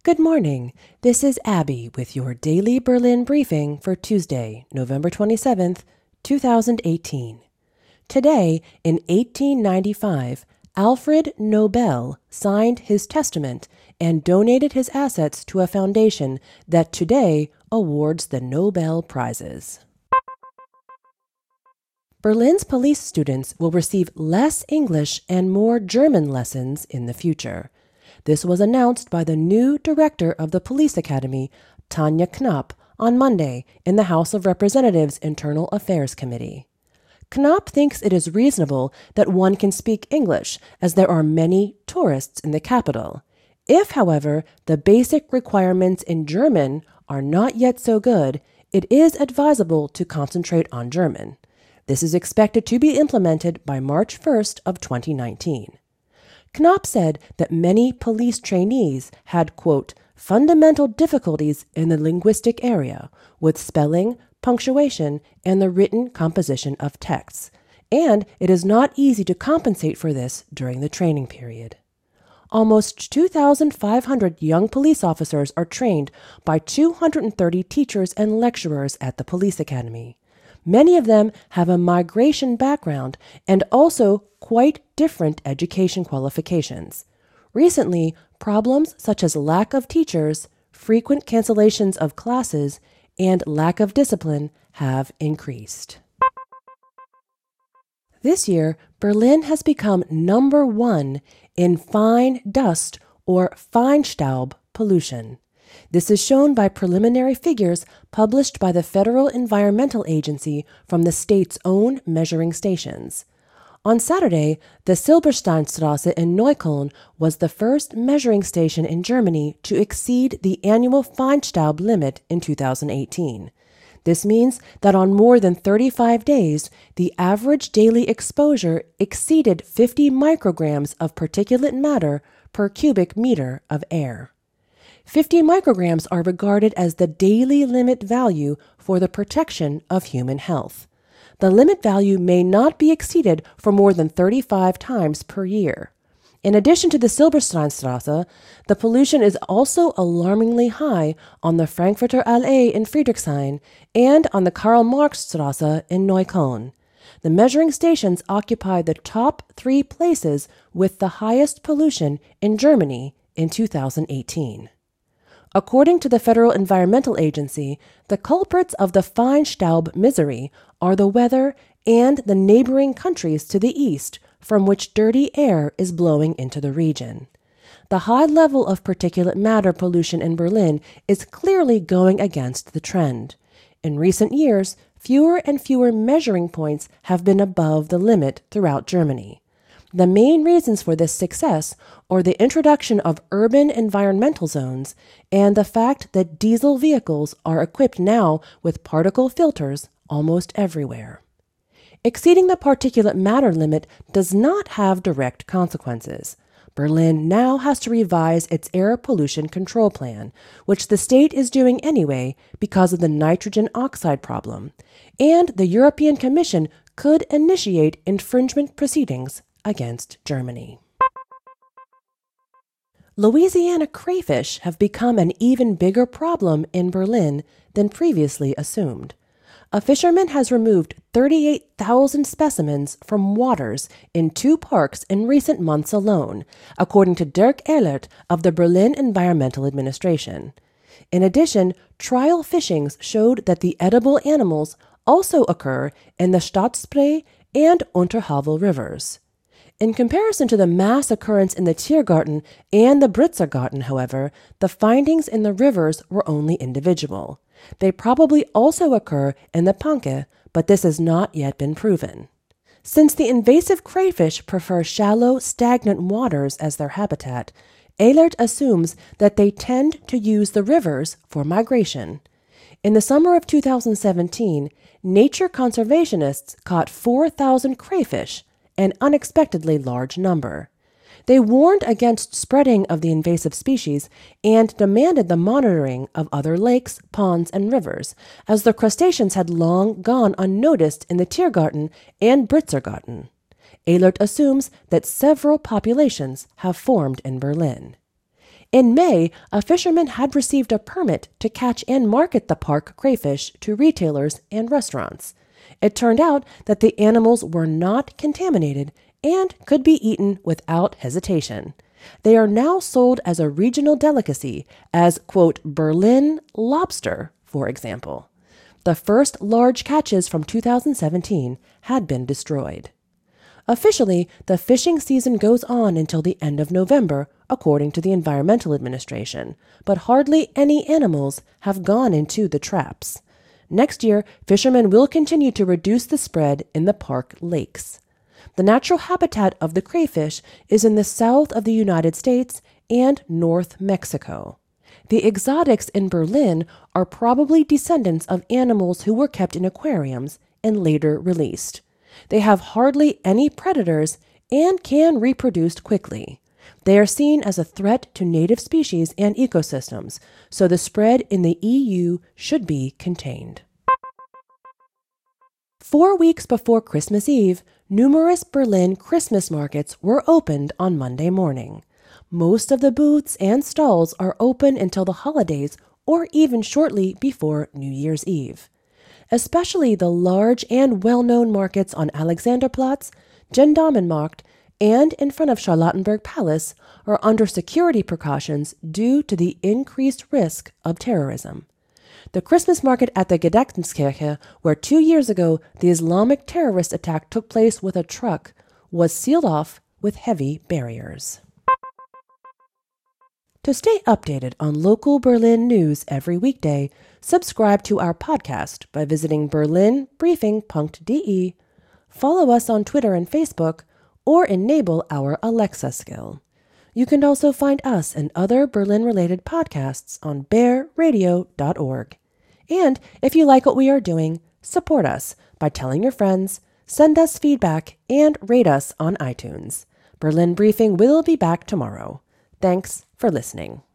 Good morning. This is Abby with your daily Berlin briefing for Tuesday, November 27th, 2018. Today, in 1895, Alfred Nobel signed his testament and donated his assets to a foundation that today awards the Nobel Prizes. Berlin's police students will receive less English and more German lessons in the future. This was announced by the new director of the Police Academy, Tanja Knapp, on Monday in the House of Representatives Internal Affairs Committee. Knapp thinks it is reasonable that one can speak English, as there are many tourists in the capital. If, however, the basic requirements in German are not yet so good, it is advisable to concentrate on German. This is expected to be implemented by March 1st of 2019. Knapp said that many police trainees had, quote, fundamental difficulties in the linguistic area with spelling, punctuation, and the written composition of texts, and it is not easy to compensate for this during the training period. Almost 2,500 young police officers are trained by 230 teachers and lecturers at the Police Academy. Many of them have a migration background and also quite different education qualifications. Recently, problems such as lack of teachers, frequent cancellations of classes, and lack of discipline have increased. This year, Berlin has become number 1 in fine dust or Feinstaub pollution. This is shown by preliminary figures published by the Federal Environmental Agency from the state's own measuring stations. On Saturday, the Silbersteinstrasse in Neukölln was the first measuring station in Germany to exceed the annual Feinstaub limit in 2018. This means that on more than 35 days, the average daily exposure exceeded 50 micrograms of particulate matter per cubic meter of air. 50 micrograms are regarded as the daily limit value for the protection of human health. The limit value may not be exceeded for more than 35 times per year. In addition to the Silbersteinstrasse, the pollution is also alarmingly high on the Frankfurter Allee in Friedrichshain and on the Karl-Marx-Strasse in Neukölln. The measuring stations occupy the top 3 places with the highest pollution in Germany in 2018. According to the Federal Environmental Agency, the culprits of the Feinstaub misery are the weather and the neighboring countries to the east, from which dirty air is blowing into the region. The high level of particulate matter pollution in Berlin is clearly going against the trend. In recent years, fewer and fewer measuring points have been above the limit throughout Germany. The main reasons for this success are the introduction of urban environmental zones and the fact that diesel vehicles are equipped now with particle filters almost everywhere. Exceeding the particulate matter limit does not have direct consequences. Berlin now has to revise its air pollution control plan, which the state is doing anyway because of the nitrogen oxide problem, and the European Commission could initiate infringement proceedings against Germany. Louisiana crayfish have become an even bigger problem in Berlin than previously assumed. A fisherman has removed 38,000 specimens from waters in 2 parks in recent months alone, according to Dirk Ehlert of the Berlin Environmental Administration. In addition, trial fishings showed that the edible animals also occur in the Stadtspree and Unterhavel rivers. In comparison to the mass occurrence in the Tiergarten and the Britzergarten, however, the findings in the rivers were only individual. They probably also occur in the Panke, but this has not yet been proven. Since the invasive crayfish prefer shallow, stagnant waters as their habitat, Ehlert assumes that they tend to use the rivers for migration. In the summer of 2017, nature conservationists caught 4,000 crayfish, an unexpectedly large number. They warned against spreading of the invasive species and demanded the monitoring of other lakes, ponds, and rivers, as the crustaceans had long gone unnoticed in the Tiergarten and Britzergarten. Ehlert assumes that several populations have formed in Berlin. In May, a fisherman had received a permit to catch and market the park crayfish to retailers and restaurants. It turned out that the animals were not contaminated and could be eaten without hesitation. They are now sold as a regional delicacy as, quote, Berlin lobster, for example. The first large catches from 2017 had been destroyed. Officially, the fishing season goes on until the end of November, according to the Environmental Administration, but hardly any animals have gone into the traps. Next year, fishermen will continue to reduce the spread in the park lakes. The natural habitat of the crayfish is in the south of the United States and North Mexico. The exotics in Berlin are probably descendants of animals who were kept in aquariums and later released. They have hardly any predators and can reproduce quickly. They are seen as a threat to native species and ecosystems, so the spread in the EU should be contained. 4 weeks before Christmas Eve, numerous Berlin Christmas markets were opened on Monday morning. Most of the booths and stalls are open until the holidays or even shortly before New Year's Eve. Especially the large and well-known markets on Alexanderplatz, Gendarmenmarkt, and in front of Charlottenburg Palace are under security precautions due to the increased risk of terrorism. The Christmas market at the Gedenkskirche, where 2 years ago the Islamic terrorist attack took place with a truck, was sealed off with heavy barriers. To stay updated on local Berlin news every weekday, subscribe to our podcast by visiting berlinbriefing.de, follow us on Twitter and Facebook, or enable our Alexa skill. You can also find us and other Berlin-related podcasts on bearradio.org. And if you like what we are doing, support us by telling your friends, send us feedback, and rate us on iTunes. Berlin Briefing will be back tomorrow. Thanks for listening.